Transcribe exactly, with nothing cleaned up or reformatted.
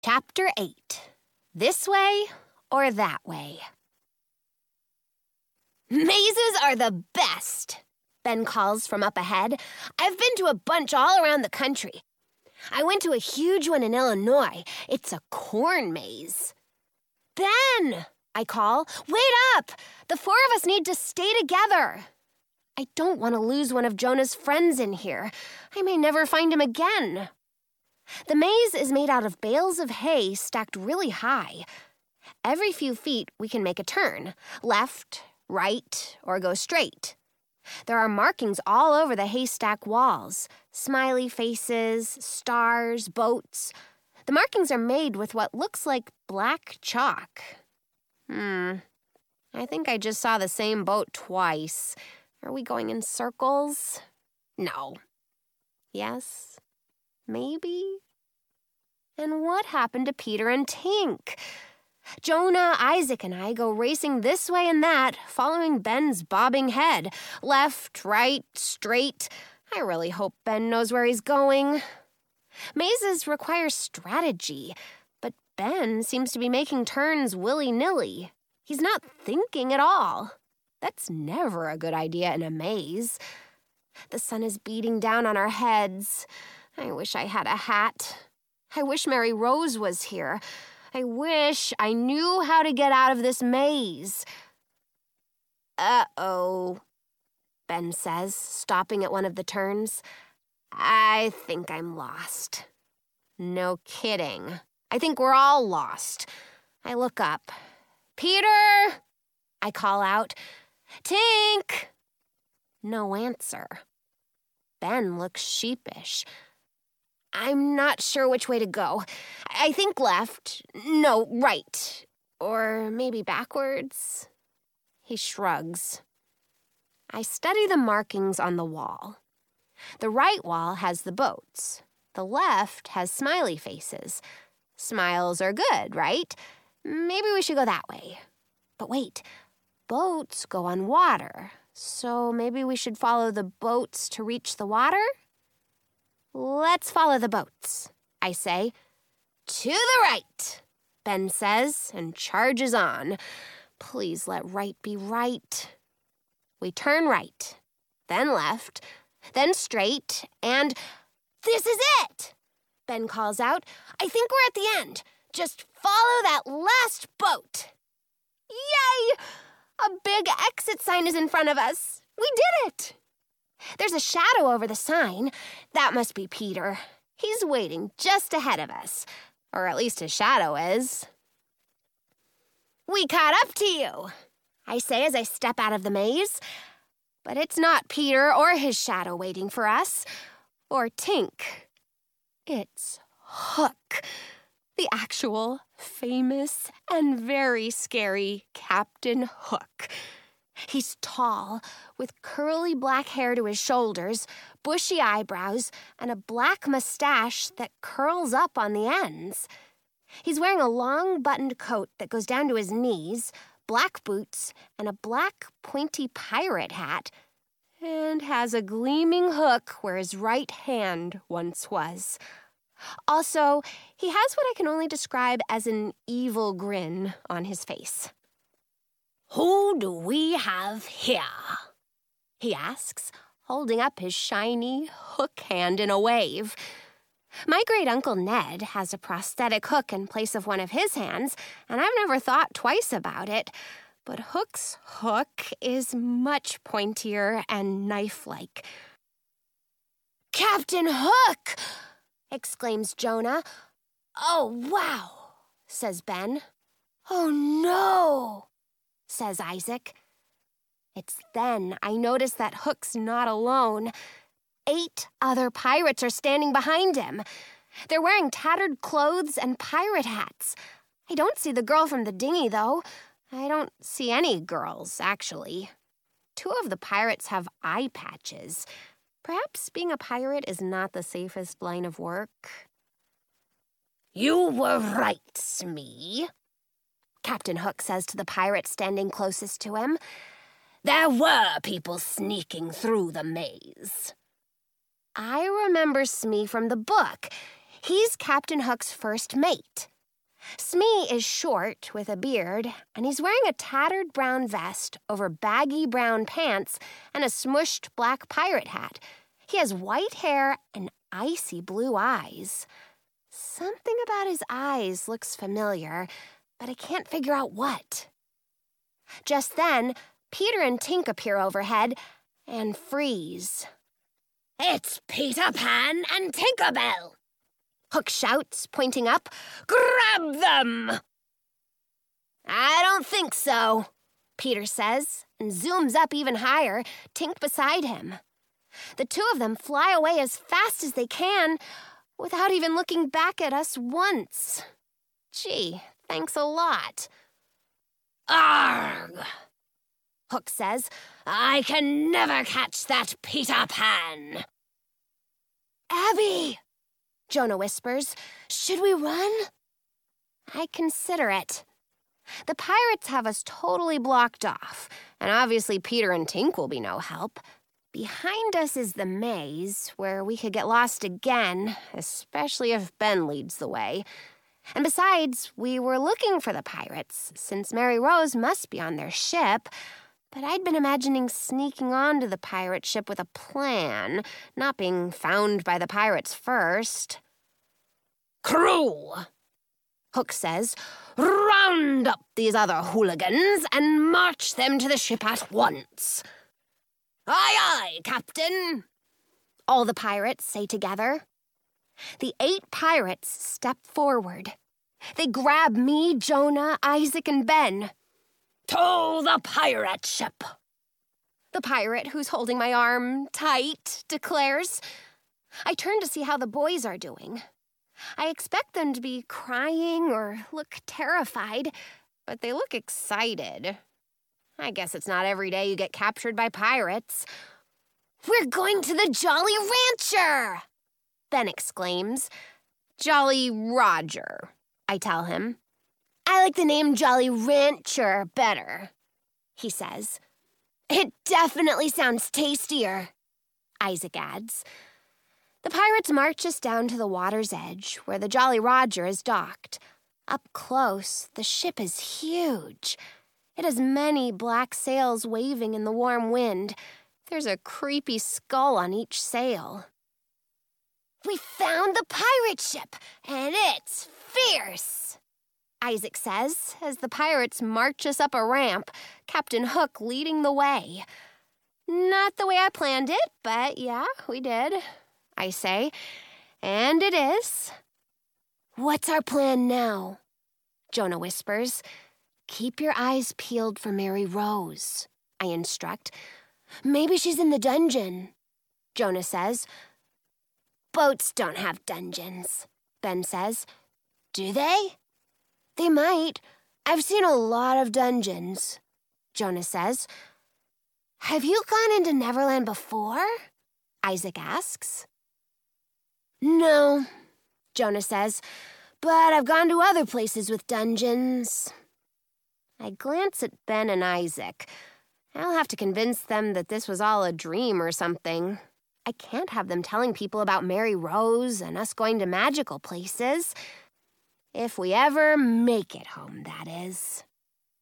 Chapter eight. This way or that way? Mazes are the best, Ben calls from up ahead. I've been to a bunch all around the country. I went to a huge one in Illinois. It's a corn maze. Ben, I call, wait up! The four of us need to stay together. I don't want to lose one of Jonah's friends in here. I may never find him again. The maze is made out of bales of hay stacked really high. Every few feet, we can make a turn, left, right, or go straight. There are markings all over the haystack walls, smiley faces, stars, boats. The markings are made with what looks like black chalk. Hmm, I think I just saw the same boat twice. Are we going in circles? No. Yes? Maybe? And what happened to Peter and Tink? Jonah, Isaac, and I go racing this way and that, following Ben's bobbing head. Left, right, straight. I really hope Ben knows where he's going. Mazes require strategy, but Ben seems to be making turns willy-nilly. He's not thinking at all. That's never a good idea in a maze. The sun is beating down on our heads. I wish I had a hat. I wish Mary Rose was here. I wish I knew how to get out of this maze. Uh-oh, Ben says, stopping at one of the turns. I think I'm lost. No kidding. I think we're all lost. I look up. Peter! I call out. Tink! No answer. Ben looks sheepish. I'm not sure which way to go. I think left. No, right. Or maybe backwards. He shrugs. I study the markings on the wall. The right wall has the boats. The left has smiley faces. Smiles are good, right? Maybe we should go that way. But wait, boats go on water. So maybe we should follow the boats to reach the water? Let's follow the boats, I say. To the right, Ben says, and charges on. Please let right be right. We turn right, then left, then straight, and this is it! Ben calls out. I think we're at the end. Just follow that last boat. Yay! A big exit sign is in front of us. We did it! There's a shadow over the sign. That must be Peter. He's waiting just ahead of us. Or at least his shadow is. We caught up to you, I say as I step out of the maze. But it's not Peter or his shadow waiting for us. Or Tink. It's Hook. The actual, famous, and very scary Captain Hook. He's tall, with curly black hair to his shoulders, bushy eyebrows, and a black mustache that curls up on the ends. He's wearing a long buttoned coat that goes down to his knees, black boots, and a black pointy pirate hat, and has a gleaming hook where his right hand once was. Also, he has what I can only describe as an evil grin on his face. Who do we have here? He asks, holding up his shiny hook hand in a wave. My great-uncle Ned has a prosthetic hook in place of one of his hands, and I've never thought twice about it. But Hook's hook is much pointier and knife-like. Captain Hook! Exclaims Jonah. Oh, wow, says Ben. Oh, no, says Isaac. It's then I notice that Hook's not alone. Eight other pirates are standing behind him. They're wearing tattered clothes and pirate hats. I don't see the girl from the dinghy, though. I don't see any girls, actually. Two of the pirates have eye patches. Perhaps being a pirate is not the safest line of work. You were right, Smee, Captain Hook says to the pirate standing closest to him. There were people sneaking through the maze. I remember Smee from the book. He's Captain Hook's first mate. Smee is short with a beard, and he's wearing a tattered brown vest over baggy brown pants and a smushed black pirate hat. He has white hair and icy blue eyes. Something about his eyes looks familiar, but I can't figure out what. Just then, Peter and Tink appear overhead and freeze. "It's Peter Pan and Tinkerbell!" Hook shouts, pointing up. "Grab them!" "I don't think so," Peter says, and zooms up even higher, Tink beside him. The two of them fly away as fast as they can, without even looking back at us once. Gee, thanks a lot. "Arg!" Hook says. "I can never catch that Peter Pan." "Abby," Jonah whispers, "should we run?" I consider it. The pirates have us totally blocked off, and obviously Peter and Tink will be no help. Behind us is the maze, where we could get lost again, especially if Ben leads the way. And besides, we were looking for the pirates, since Mary Rose must be on their ship. But I'd been imagining sneaking onto the pirate ship with a plan, not being found by the pirates first. "Crew," Hook says, "round up these other hooligans and march them to the ship at once." "Aye, aye, Captain," all the pirates say together. The eight pirates step forward. They grab me, Jonah, Isaac, and Ben. "To the pirate ship!" The pirate who's holding my arm tight declares. I turn to see how the boys are doing. I expect them to be crying or look terrified, but they look excited. I guess it's not every day you get captured by pirates. "We're going to the Jolly Rancher!" Ben exclaims. "Jolly Roger," I tell him. "I like the name Jolly Rancher better," he says. "It definitely sounds tastier," Isaac adds. The pirates march us down to the water's edge, where the Jolly Roger is docked. Up close, the ship is huge. It has many black sails waving in the warm wind. There's a creepy skull on each sail. "We found the pirate ship, and it's fierce," Isaac says, as the pirates march us up a ramp, Captain Hook leading the way. Not the way I planned it, but yeah, we did, I say. And it is. "What's our plan now?" Jonah whispers. "Keep your eyes peeled for Mary Rose," I instruct. "Maybe she's in the dungeon," Jonah says. "Boats don't have dungeons," Ben says. "Do they?" "They might. I've seen a lot of dungeons," Jonah says. "Have you gone into Neverland before?" Isaac asks. "No," Jonah says, "but I've gone to other places with dungeons." I glance at Ben and Isaac. I'll have to convince them that this was all a dream or something. I can't have them telling people about Mary Rose and us going to magical places. If we ever make it home, that is.